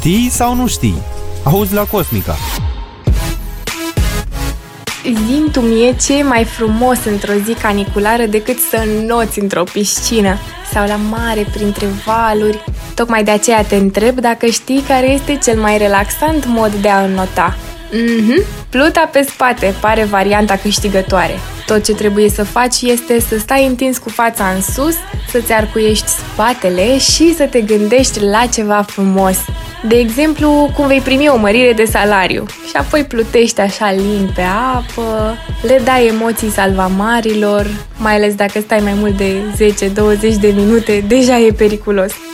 Știi sau nu știi? Auzi la Cosmica. Zi-mi tu mie ce e mai frumos într-o zi caniculară decât să înnoți într-o piscină sau la mare printre valuri. Tocmai de aceea te întreb dacă știi care este cel mai relaxant mod de a înnota. Pluta pe spate pare varianta câștigătoare. Tot ce trebuie să faci este să stai întins cu fața în sus, să-ți arcuiești spatele și să te gândești la ceva frumos. De exemplu, cum vei primi o mărire de salariu și apoi plutești așa lin pe apă, le dai emoții salvamarilor, mai ales dacă stai mai mult de 10-20 de minute, deja e periculos.